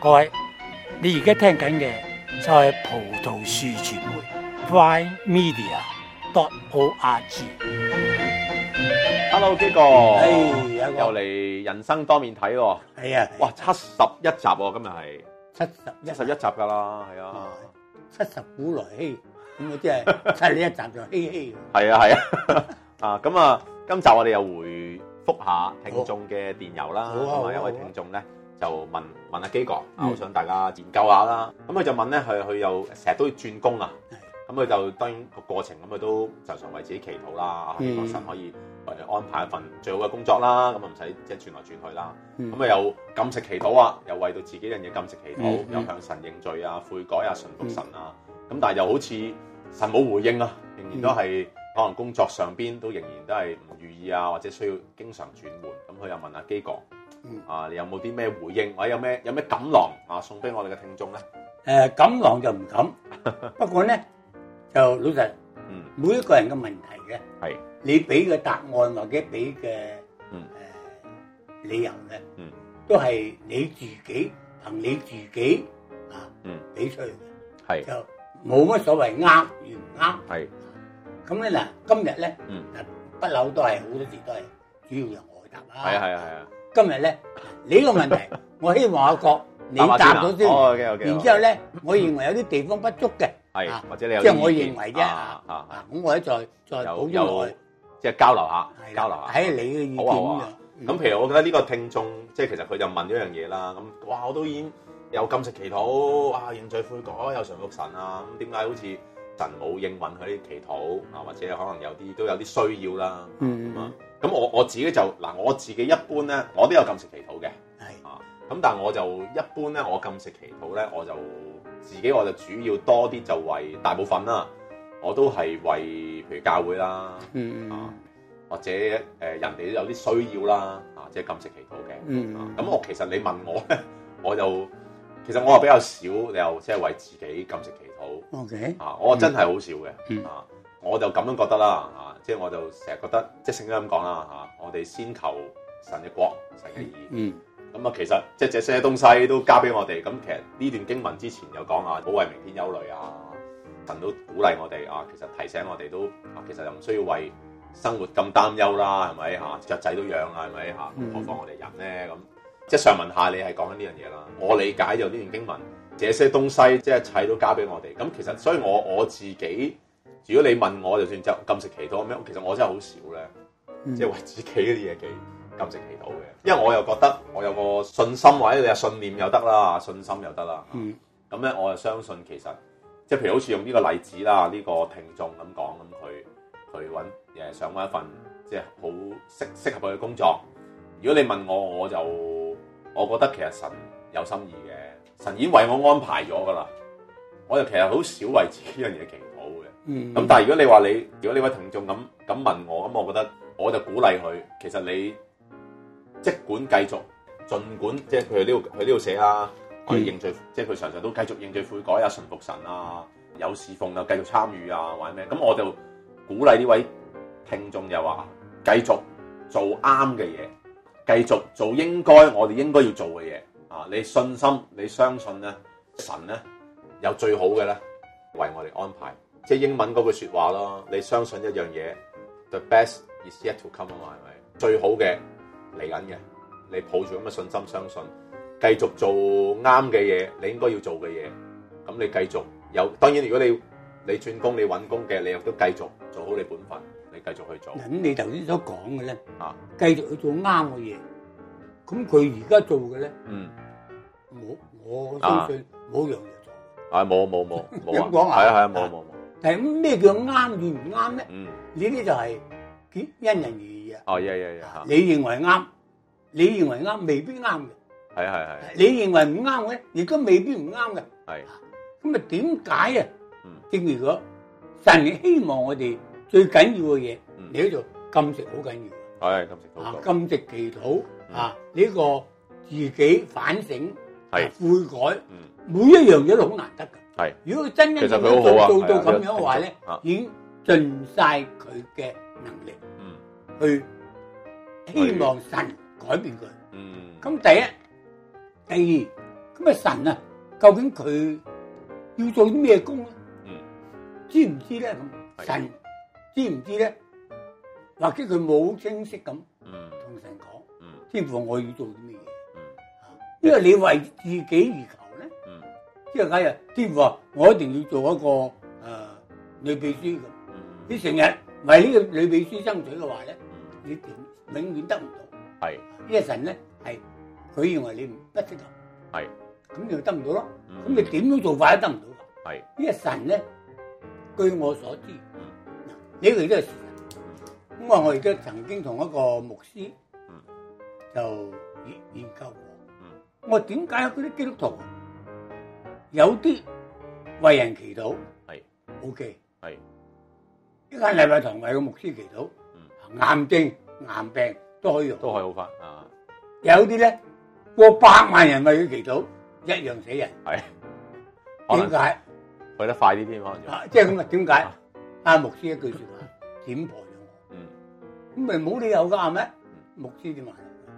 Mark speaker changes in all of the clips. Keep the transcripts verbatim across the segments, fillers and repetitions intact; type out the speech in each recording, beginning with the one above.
Speaker 1: 各位，你而家聽緊嘅就係葡萄樹傳媒 Fine Media dot org。
Speaker 2: Hello， 基哥，
Speaker 1: 哎有個
Speaker 2: 又嚟人生多面睇喎。
Speaker 1: 係啊，
Speaker 2: 哇，七十一集喎，今日係
Speaker 1: 七十一
Speaker 2: 七十一集㗎啦，係啊，
Speaker 1: 七十古來稀，咁啊即係七十一集就稀稀。
Speaker 2: 係啊，係啊，啊咁啊，今集我哋又回覆下聽眾嘅電郵啦，
Speaker 1: 好啊好啊
Speaker 2: 咁啊有位
Speaker 1: 好啊
Speaker 2: 聽眾咧就問問阿基哥，啊好想大家研究下啦。咁佢就問咧，佢佢又成日都要轉工啊。咁佢就當然個過程咁，佢都常常為自己祈禱啦，希望神可以為佢安排一份最好嘅工作啦，咁啊唔使即係轉來轉去啦。咁啊、嗯、又禁食祈禱啊，又為到自己樣嘢禁食祈禱，嗯嗯、又向神認罪啊、悔改啊、順服神啊。咁、嗯、但係又好似神冇回應啊，仍然都係、嗯、可能工作上邊都仍然都係唔如意啊，或者需要經常轉換。咁佢又問阿基哥，嗯、啊你有冇啲咩回應，或者有咩有咩錦囊啊送俾我哋嘅聽眾咧？誒
Speaker 1: 錦囊就唔敢，不過咧。就老實，嗯，每一個人嘅問題嘅，係你俾嘅答案或者俾嘅誒理由咧，嗯，都係你自己憑你自己啊，嗯，俾出去嘅，係就冇乜所謂啱與唔啱，係咁咧嗱，今日咧，嗯，不嬲都係好多時都係主要由我答啦，係啊係啊係啊，今日咧你呢個問題，我希望阿國你答咗先，哦 OK OK，然之後咧，我認為有啲地方不足嘅。係，或者你有即係我認為啫，啊啊，咁我咧再再補充落去，即係交流下，交流下，睇下你嘅意見咁樣。咁譬如我覺得呢個聽眾，即係其實佢就問咗一樣嘢啦。咁哇，我都已經有禁食祈禱，哇，認罪悔改，有順服神啊。咁點解好似神冇應允佢啲祈禱啊？或者可能有啲都有啲需要啦。嗯啊，咁我我自己就嗱，我自己一般咧，我都有禁食祈禱嘅。係啊，咁但係我就一般咧，我禁食祈禱咧，我就。自己我就主要多啲就為大部分啦，我都係為譬如教會啦，嗯、啊或者誒、呃、人哋有啲需要啦，啊即係禁食祈禱嘅。咁、嗯啊、我其實你問我咧，我就其實我係比較少，你又即係為自己禁食祈禱。OK，啊我真係好少嘅，嗯、啊我就咁樣覺得啦，啊即係我就成日覺得即係聖經咁講啦，嚇、啊、我哋先求神嘅國、神嘅義。嗯咁啊，其實即係這些東西都交俾我哋。咁其實呢段經文之前有講啊，唔好為明天憂慮啊。神都鼓勵我哋啊，其實提醒我哋都啊，其實又唔需要為生活咁擔憂啦，係咪嚇？雀仔都養啊，係咪嚇？何況我哋人咧咁？即係上文下理係講緊呢樣嘢啦。我理解就呢段經文，這些東西即係一切都交俾我哋。咁其實所以我我自己，如果你問我，就算就禁食祈禱咁樣，其實我真係好少咧，嗯、即係為自己嗰啲嘢祈禁食祈禱嘅，因為我又覺得我有個信心或者你有信念又得啦，信心又得啦。嗯，咁咧我就相信其實即係譬如好似用呢個例子啦，呢、這個聽眾咁講，咁佢佢揾誒想揾一份即係好適適合佢嘅工作。如果你問我，我就我覺得其實神有心意嘅，神已經為我安排咗噶啦。我就其實好少為自己樣嘢祈禱嘅。嗯，咁但係如果你話你，如果呢位聽眾咁咁問我，咁我覺得我就鼓勵佢，其實你。即管繼續，儘管即係佢呢度佢呢度寫啦，我哋認罪，即係佢常常都繼續認罪悔改啊、順服神啊，有侍奉啊，繼續參與啊，或者咩？咁我就鼓勵呢位聽眾就話：繼續做啱嘅嘢，繼續做應該我哋應該要做嘅嘢啊！你信心，你相信咧，神咧有最好嘅咧，為我哋安排。即係英文嗰句説話咯，你相信一樣嘢 ，the best is yet to come 啊嘛，係咪？最好嘅。嚟緊嘅，你抱住咁嘅信心，相信繼續做啱嘅嘢，你應該要做嘅嘢。咁你繼續有，當然如果你你轉工、你揾工嘅，你亦都繼續做好你本分，你繼續去做。咁你頭先所講嘅咧，啊，繼續去做啱嘅嘢。咁佢而家做嘅咧，嗯，我我相信冇樣嘢做。啊，冇冇冇冇啊！講啊，係啊係啊，冇冇冇。但係咩叫啱與唔啱咧？嗯，呢啲就係因人而異。哦，呀呀呀！你認為啱，你認為啱，未必啱嘅。係係係。你認為唔啱嘅，亦都未必唔啱嘅。係。咁啊，點解啊？嗯。正如講，神希望我哋最緊要嘅嘢，你喺度禁食好緊要。係禁食好。啊，禁食祈禱啊，呢個自己反省、係悔改，每一樣嘢都好難得㗎。係。如果佢真真正正做做到咁樣嘅話咧，已經盡晒佢嘅能力。去希望神改變佢。嗯。咁第一、第二， 咁啊神啊，究竟佢要做啲咩工咧？嗯，知唔知咧？咁神知唔知咧？或者佢冇清晰咁同神講，嗯，天父我要做啲咩嘢？嗯，因為你為自己而求咧，嗯，即係假如天父話我一定要做一個誒女秘書咁，你成日為呢個女秘書爭取嘅話咧，你點永遠得唔到？係，因為神咧係佢認為你唔不適合，係，咁你就得唔到咯。咁你點樣做法都得唔到？係，因為神咧，據我所知，呢個亦都係事實。咁話我亦都曾經同一個牧師就研研究過，我話點解嗰啲基督徒有啲為人祈禱係 OK， 係一間禮拜堂為個牧師祈禱，癌症癌病都可以都可以好翻啊！有啲咧過百萬人為佢祈禱，一樣死人，係點解？去得快啲添可能，即係咁啊？點解？阿牧師一句說話點破咗我，咁咪冇理由噶係咪？牧師點話？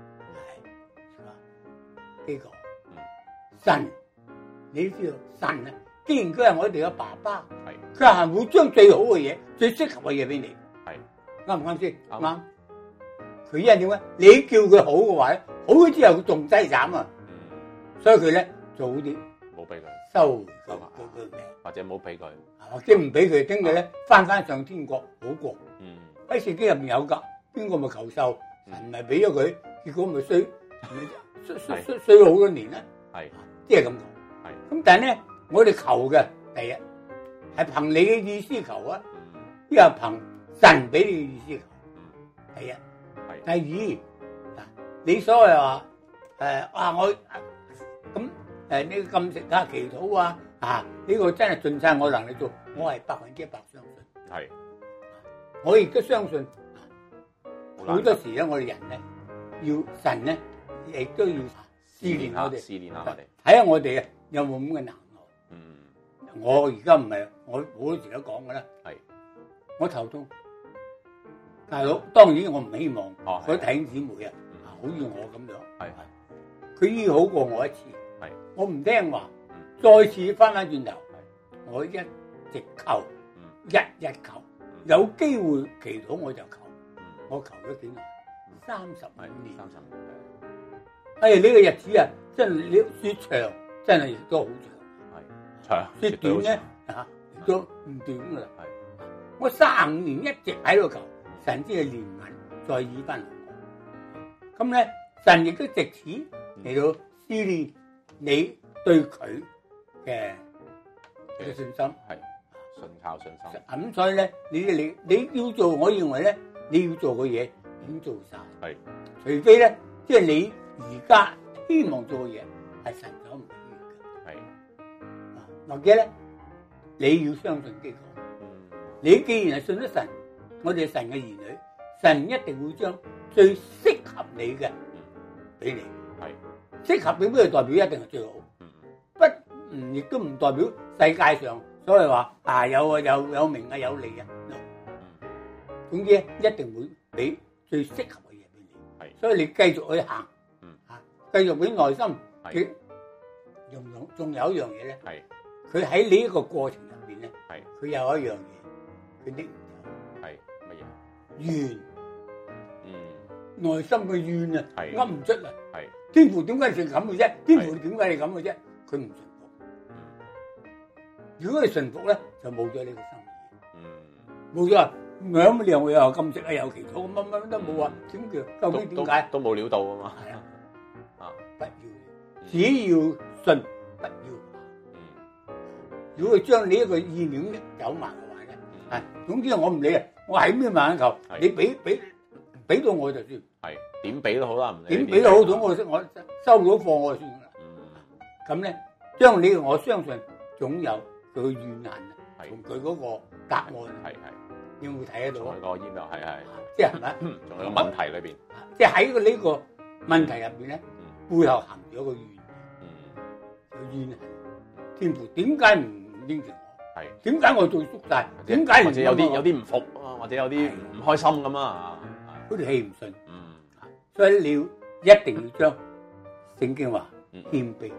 Speaker 1: 係呢個神，你知道神啊？既然佢係我哋嘅爸爸，係佢係會將最好嘅嘢、最適合嘅嘢俾你，係啱唔啱先？啱。佢因為點解？你叫佢好嘅話咧，好咗之後佢仲淒慘啊！所以佢咧早啲冇俾佢收回佢佢命，或者冇俾佢，或者唔俾佢，等佢咧翻翻上天國好過。嗯，喺聖經入面有噶，邊個咪求壽，神咪俾咗佢，結果咪衰衰衰衰衰咗好多年啦。係，即係咁講。係，咁但係咧，我哋求嘅第一係憑你嘅意思求啊，呢個係憑神俾你嘅意思求。第一，係第二嗱，你所謂話誒啊我。咁誒呢個禁食啊、祈禱啊，啊呢個真係盡晒我能力做，我係百分之一百相信。係，我亦都相信好多時咧，我哋人咧要神咧，亦都要試煉我哋，試煉下我哋，睇下我哋啊有冇咁嘅能耐。嗯，我而家唔係我好多時都講嘅啦。係，我頭痛，大佬當然我唔希望嗰啲弟兄姊妹啊，好似我咁樣。係係，佢醫好過我一次。係，我唔聽話，再次翻翻轉頭，我一直求，日日求，有機會祈禱我就求，我求咗幾耐？三十五年。三十五年。哎，呢個日子啊，真係你說長，真係亦都好長。係長。說短咧，吓亦都唔短噶啦。係。我三十五年一直喺度求，神之嘅憐憫再醫翻我。咁咧，神亦都藉此嚟到試煉你對佢嘅嘅信心，係信靠信心。咁所以咧，你你你要做，我認為咧，你要做嘅嘢已經做晒。係，除非咧，即係你而家希望做嘅嘢係神所唔要嘅。係，或者咧，你要相信基督。嗯，你既然係信咗神，我哋係神嘅兒女，神一定會將最適合你嘅俾你。係。適合俾咩代表一定係最好，不唔亦都唔代表世界上所謂話啊有啊有有名啊有利啊，總之一定會俾最適合嘅嘢俾你。係，所以你繼續去行，嚇，繼續俾耐心。係，仲仲仲有一樣嘢咧，係，佢喺呢一個過程入邊咧，係，佢有一樣嘢，佢拎唔走，係乜嘢？怨，嗯，內心嘅怨啊，噏唔出啊，係。天父點解你咁嘅啫？天父點解你咁嘅啫？佢唔順服。如果你順服咧，就冇咗呢個心意。冇咗，兩樣會有禁食啊，有祈禱，乜乜都冇啊。點叫？究竟點解？都冇料到啊嘛。係啊，啊，不要，只要信，不要。如果佢將你一個意念走埋嘅話咧，啊，總之我唔理啊，我喺邊萬求，你俾俾俾到我就算。係。點俾都好啦，唔理點俾都好，總我我收到貨我就算啦。咁咧，將你我相信總有佢嘅怨恨同佢嗰個答案。係係，你會唔會睇得到啊？個 email 係係，即係係咪？仲有個問題裏邊，即係喺個呢個問題入邊咧，背後含咗個怨，個怨恨。天父點解唔應承我？係點解我做足晒？點解或者有啲有啲唔服啊？或者有啲唔開心咁啊？嗰條氣唔順。所以你要一定要將聖經話謙卑，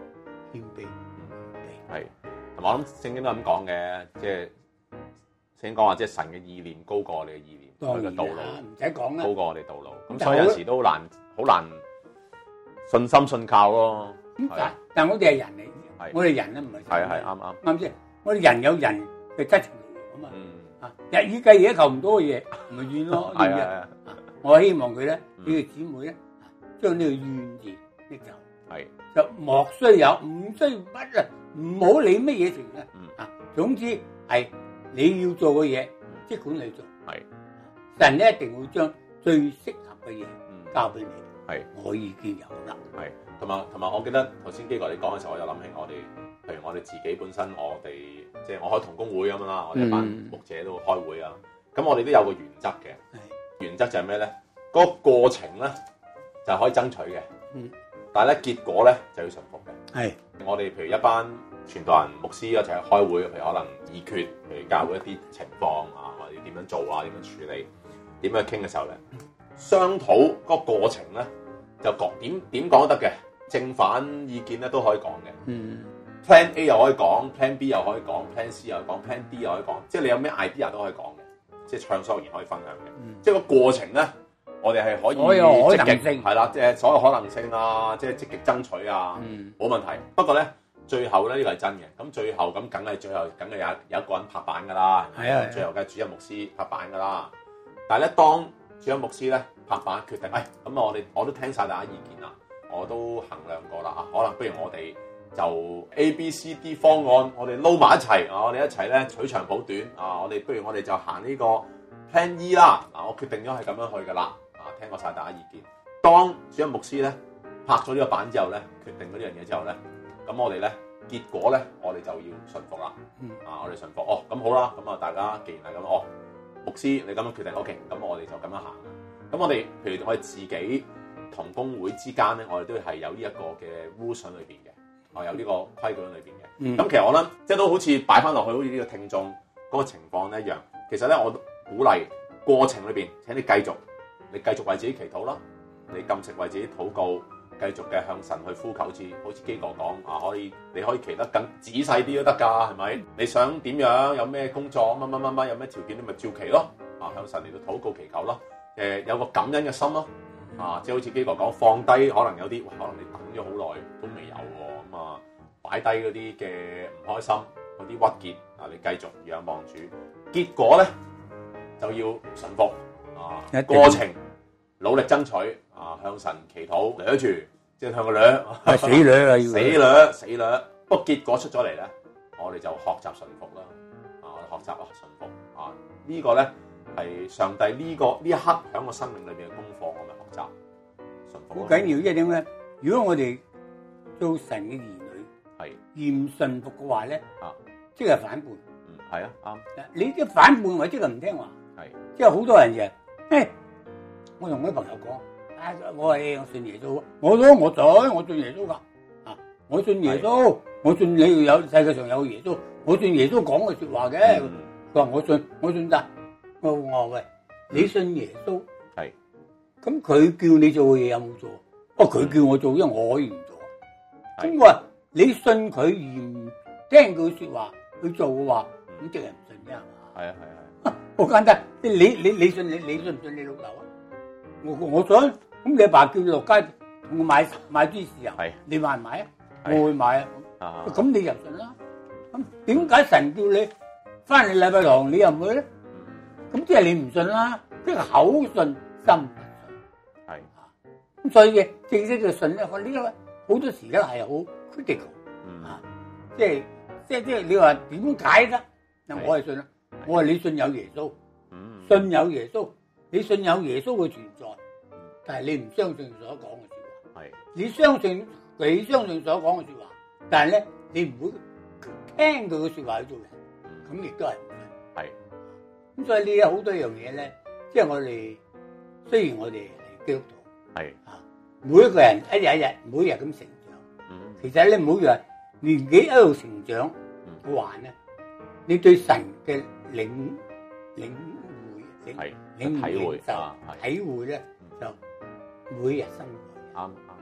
Speaker 1: 謙卑。
Speaker 2: 係，同埋我諗聖經都咁講嘅，即係聖經講話，即係神嘅意念高過我哋嘅意念，佢嘅道路
Speaker 1: 唔使講啦，
Speaker 2: 高過我哋道路。咁所以有時都難，好難信心信靠咯。
Speaker 1: 咁但但我哋係人嚟，我哋人咧唔係。
Speaker 2: 係係啱啱
Speaker 1: 啱先，我哋人有人嘅質情啊嘛。啊，日以繼夜求唔到嘅嘢，咪怨咯。係啊，我希望佢咧，呢個姊妹咧，將呢個怨字拎走。係就莫須有，唔需要乜啊，唔好理乜嘢情啊。啊，總之係你要做嘅嘢，即管你做。係神咧一定會將最適合嘅嘢交俾你。係我已經有啦。係
Speaker 2: 同埋同埋，我記得頭先基哥你講嘅時候，我又諗起我哋，譬如我哋自己本身，我哋即係我開同工會咁樣啦，我哋一班牧者都開會啊。咁我哋都有個原則嘅，原則就係咩咧？嗰個過程咧就係可以爭取嘅。嗯。但係咧，結果咧就要順服嘅。係，我哋譬如一班傳道人、牧師一齊去開會，譬如可能議決，譬如教會一啲情況啊，或者點樣做啊，點樣處理，點樣傾嘅時候咧，商討嗰個過程咧就講點點講都得嘅，正反意見咧都可以講嘅。嗯 ，Plan A 又可以講 ，Plan B 又可以講 ，Plan C 又可以講 ，Plan D 又可以講，即係你有咩 idea 都可以講嘅，即係暢所欲言可以分享嘅。嗯、即係個過程咧。我哋係可以積極係啦，即係所有可能性啊，即係積極爭取啊，冇、嗯、問題。不過咧，最後咧呢個係真嘅。咁最後咁梗係最後梗係有有一個人拍板㗎啦。係啊，最後嘅主任牧師拍板㗎啦。但係咧，當主任牧師咧拍板決定，誒、哎、咁我哋我都聽晒大家意見啦，我都衡量過啦啊，可能不如我哋就 A、B、C、D 方案，我哋撈埋一齊啊，我哋一齊咧取長補短啊，我哋不如我哋就行呢個 Plan E 啦。嗱，我決定咗係咁樣去㗎啦。聽過晒大家意見，當主任牧師咧拍咗呢個板之後咧，決定咗呢樣嘢之後咧，咁我哋咧結果咧，我哋就要順服啦。嗯，啊，我哋順服，哦，咁好啦，咁啊，大家既然係咁，哦，牧師你咁樣決定 ，OK，咁我哋就咁樣行。咁我哋譬如我哋自己同工會之間咧，我哋都係有呢一個嘅 rules 裏邊嘅，啊，有呢個規矩裏邊嘅。嗯，咁其實我諗，即係都好似擺翻落去，好似呢個聽眾嗰個情況一樣。其實咧，我都鼓勵過程裏邊，請你繼續。你繼續為自己祈禱啦，你禁食為自己禱告，繼續嘅向神去呼求，好似好似基哥講啊，可以你可以祈得更仔細啲都得㗎，係咪？你想點樣？有咩工作？乜乜乜乜？有咩條件？你咪照祈咯，啊，向神嚟到禱告祈求咯。誒，有個感恩嘅心咯，啊，即係好似基哥講，放低可能有啲，可能你等咗好耐都未有喎，咁啊，擺低嗰啲嘅唔開心，嗰啲鬱結啊，你繼續仰望主，結果咧就要順服。啊！過程努力爭取啊，向神祈禱，掠住，即係向個掠，
Speaker 1: 係死掠啊！
Speaker 2: 死掠死掠。不過結果出咗嚟咧，我哋就學習順服啦。啊，我哋學習啊順服啊，這個、呢個咧係上帝呢、這個呢一刻喺我生命裏邊嘅功課，我咪學習順服。
Speaker 1: 好緊要，即係點咧？如果我哋做神嘅兒女，係唔順服嘅話咧，啊，即係反叛。
Speaker 2: 嗯，係啊，啱。
Speaker 1: 你啲反叛或者係唔聽話，係，即係好多人嘅。誒，我同我啲朋友講，啊，我係我信耶穌，我都我信，我信耶穌噶，啊，我信耶穌，我信你有世界上有耶穌，我信耶穌講嘅說話嘅，佢話、嗯、我信，我信得，我話喂，你信耶穌，係、嗯，咁佢叫你做嘅嘢有冇做？哦，佢叫我做，因為我可以唔做，咁我話你信佢而唔聽佢說話去做嘅話，咁即係唔信啫係嘛？係啊係啊。好簡單，你你你信你你信唔信你老豆啊？我我信，咁你阿爸叫你落街同我買買啲豉油，你買唔買啊？我會買啊。咁你就信啦。咁點解神叫你翻嚟禮拜堂你又唔去咧？咁即係你唔信啦，即係口信心唔信。係啊，咁所以嘅正式嘅信咧，我呢個好多時咧係好 critical 啊，即係即係即係你話點解咧？嗱，我係信啦。我話你信有耶穌，信有耶穌，你信有耶穌嘅存在，但係你唔相信所講嘅說話。係，你相信你相信所講嘅說話，但係咧你唔會聽佢嘅說話去做人，咁亦都係唔信。係，咁所以呢有好多樣嘢咧，即係我哋雖然我哋係基督徒，係啊，每一個人一日一日每日咁成長，嗯，其實咧每日年紀一路成長嘅話咧，你對神嘅領領會領領體會就體會咧就每日生活啱啱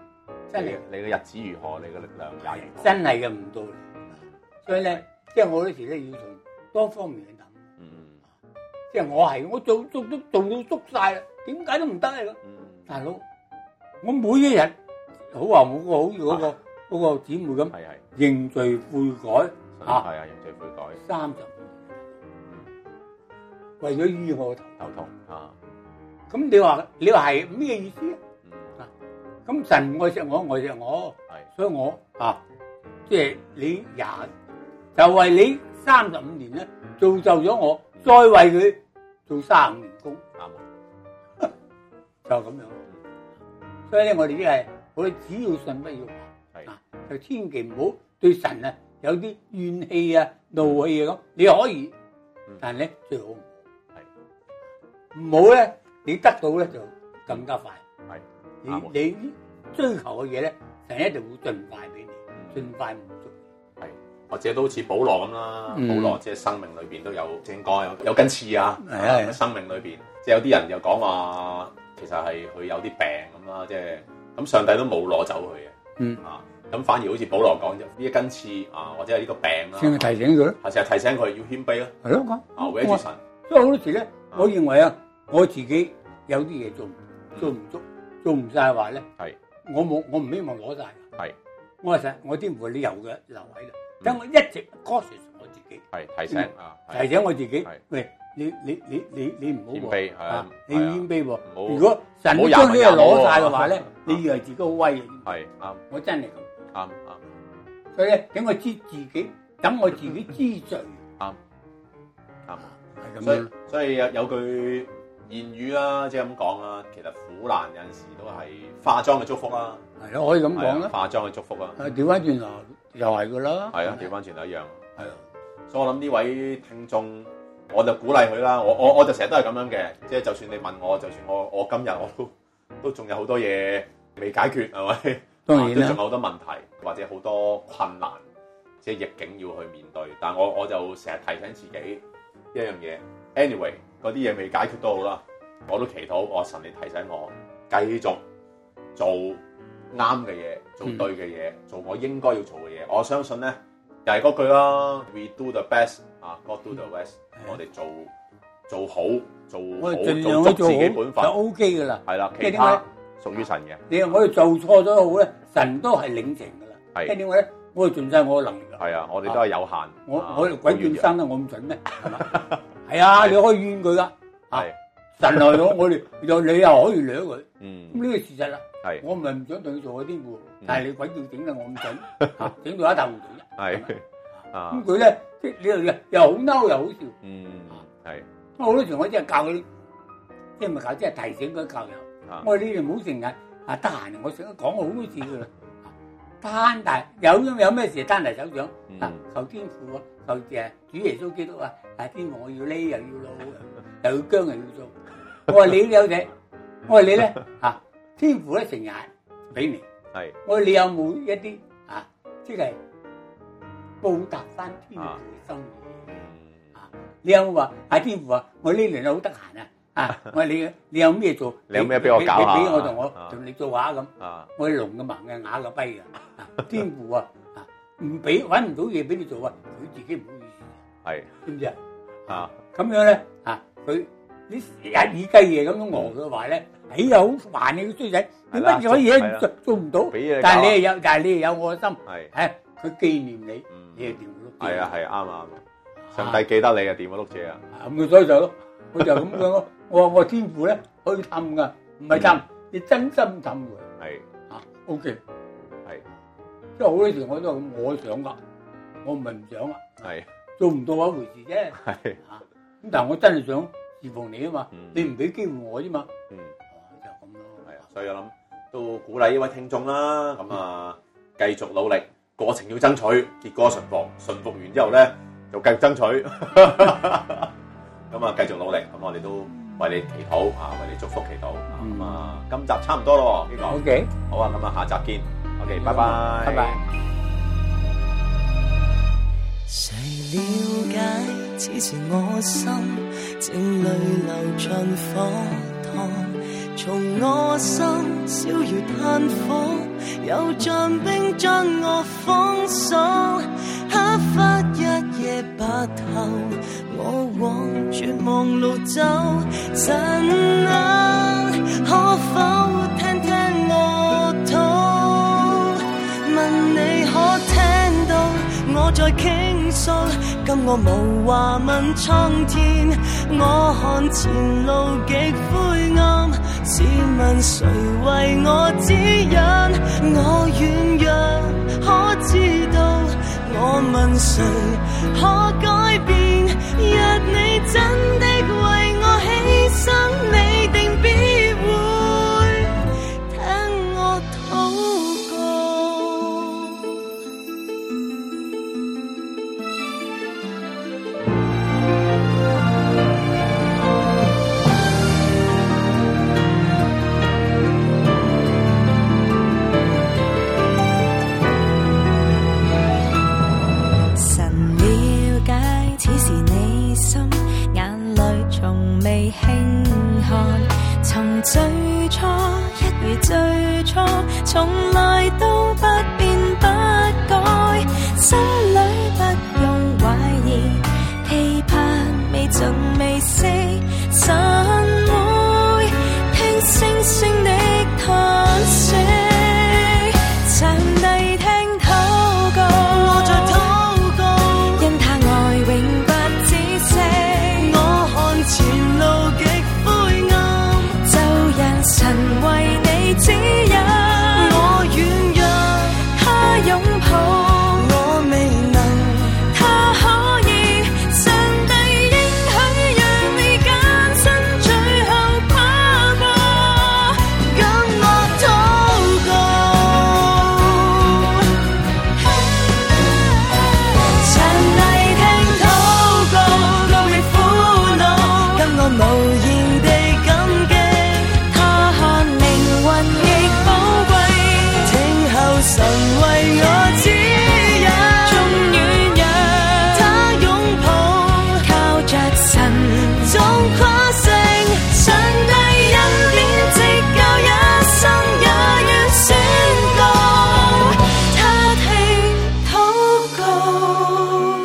Speaker 1: 真係
Speaker 2: 你嘅日子如何，你嘅力量也如何。
Speaker 1: 真係嘅唔到嚟，所以咧，即係我嗰時咧要從多方面去諗。嗯，即係我係我做做都做到縮晒啦，點解都唔得嚟咯？嗯，大佬，我每一日好話冇個好似嗰個嗰個姊妹咁，係係認罪悔改嚇，係啊認罪悔改三十五年，為咗醫我頭頭痛啊！咁你話你話係咩意思啊？咁神愛錫我，愛錫我，係，所以我啊，即係你廿就為你三十五年咧，造就咗我，再為佢做三十五年工，啱就咁樣。所以咧，我哋啲係我哋只要信不要話，係啊，就千祈唔好對神啊有啲怨氣啊、怒氣啊咁。你可以，但係咧最好唔好，係唔好咧，你得到咧就更加快。係你你追求嘅嘢咧，神一定會盡快俾你，盡快滿足。係或者都好似保羅咁啦，保羅即係生命裏邊都有正果，有有根刺啊。係啊，生命裏邊即係有啲人又講話，其實係佢有啲病咁啦，即係咁上帝都冇攞走佢嘅。嗯啊，咁反而好似保羅講就呢一根刺啊，或者係呢個病啦，先提醒佢咯，係成日提醒佢要謙卑咯。係咯，啊，為住神。所以好多時咧，我認為啊，我自己有啲嘢做做唔足，做唔晒嘅話咧，係我冇我唔希望攞晒㗎。係我話實，我啲唔會你有嘅留喺度，等我一直 caution 我自己，係提醒啊，提醒我自己，喂。你你你你你唔好謙卑係啊！你要謙卑喎。如果神將呢個攞晒嘅話咧，你以為自己好威嘅。係啱，我真係咁。啱啱。所以咧，等我知自己，等我自己知罪。啱啱係咁樣。所以所以有有句諺語啦，即係咁講啦。其實苦難有陣時都係化妝嘅祝福啦。係咯，可以咁講啦。化妝嘅祝福啦。係調翻轉頭又係噶啦。係啊，調翻轉頭一樣。係啊，所以我諗呢位聽眾。我就鼓勵佢啦，我我我就成日都係咁樣嘅，即係就算你問我，就算我我今日我都都仲有好多嘢未解決，係咪？當然啦，都仲有好多問題或者好多困難，即係逆境要去面對。但係我我就成日提醒自己一樣嘢 ，anyway 嗰啲嘢未解決都好啦，我都祈禱我神你提醒我繼續做啱嘅嘢，做對嘅嘢，嗯、做我應該要做嘅嘢。我相信咧，又係嗰句啦 ，We do the best。啊 ，God do the rest，我哋做做好，做好，做足自己本分就 O K 噶啦。係啦，其他屬於神嘅。你我哋做錯咗都好咧，神都係領情噶啦。係，即係點解咧？我哋盡晒我嘅能力。係啊，我哋都係有限。我我哋鬼轉生得我咁準咩？係嘛？係啊，你可以怨佢噶。係神來咗，我哋又你又可以掠佢。嗯，咁呢個事實啦。係，我唔係唔想對佢做嗰啲喎，但係你鬼叫整得我咁準，整到一塌糊塗啫。係。咁佢咧，即係你又又好嬲又好笑。嗯，係。好多時我真係教佢，即係咪教，即係提醒佢教友。我話你哋唔好成日啊得閒，我成日講過好多次噶啦。攤大有有咩事攤大手掌，啊求天父啊，求誒主耶穌基督啊，啊天父我要呢又要老，又要姜又要做。我話你有隻，我話你咧啊天父咧成日俾你。係。我話你有冇一啲啊，即係。報答翻天父嘅心意啊！你有冇話阿天父啊？我呢年好得閒啊！啊！我話你你有咩做？你有咩俾我搞下？俾我同我同你做下咁。我係聾嘅盲嘅啞嘅跛嘅。天父啊！啊唔俾揾唔到嘢俾你做啊！佢自己唔好意思。係知唔知啊？啊咁樣咧啊！佢你日以繼夜咁樣餓嘅話咧，哎呀好煩你個衰仔！點解有嘢做做唔到？但係你係有，但係你係有我嘅心。係係佢紀念你。你係掂個碌蔗，係啊係啱啊！上帝記得你啊，掂個碌蔗啊！咁佢所以就咯，我就咁樣咯。我話我天父咧可以氹噶，唔係氹，你真心氹佢。係啊 ，OK，係。即係好多時我都係咁，我想噶，我唔係唔想啊。係做唔到一回事啫。係啊，咁但係我真係想侍奉你啊嘛，你唔俾機會我啫嘛。嗯，就咁咯。係啊，所以我諗都鼓勵呢位聽眾啦，咁啊繼續努力。過程要爭取，結果順服，順服完之後咧，就繼續爭取。咁啊，繼續努力。咁我哋都為你祈禱啊，為你祝福祈禱。咁啊，今集差唔多咯，呢個。O K。好啊，咁啊，下集見。O K，拜拜。拜拜。誰了解此時我心，正淚流像火燙，
Speaker 3: 從我心小如炭火，有像冰將我封鎖。黑發一夜白頭，我往絕望路走。神啊，可否聽聽我禱？問你可聽到我在傾訴？今我無話問蒼天，我看前路極灰暗，試問誰為我指引？我軟弱可知道？我問誰可改變？若你真的為我犧牲，你定必會聽我禱告。最初一如最初，從來都不變不改，心裏不用懷疑，期盼未盡未息，神會聽星星的嘆息。上帝聽禱告，我在禱告，因他愛永不止息。我看前路極灰暗，神為你指引，我軟弱，他擁抱，我未能，他可以。上帝應許讓你艱辛最後跨過，跟我禱告。上帝聽禱告，告別苦惱，跟我無言地感激。神為我指引，縱軟弱，他擁抱，靠着神總跨勝。上帝恩典直教一生也要宣告，他聽禱告。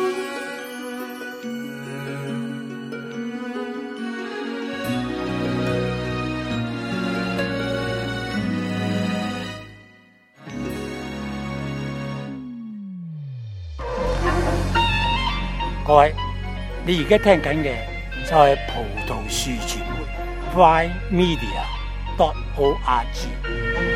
Speaker 1: 各位，你而家聽緊嘅就係葡萄樹傳媒 Prime Media dot org。